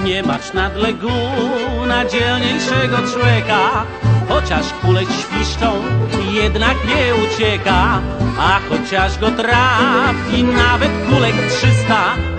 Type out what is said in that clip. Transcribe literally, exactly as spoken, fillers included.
Nie bacz nadległ na dzielniejszego człowieka, chociaż kule świszczą, jednak nie ucieka. A chociaż go trafi nawet kulek trzysta,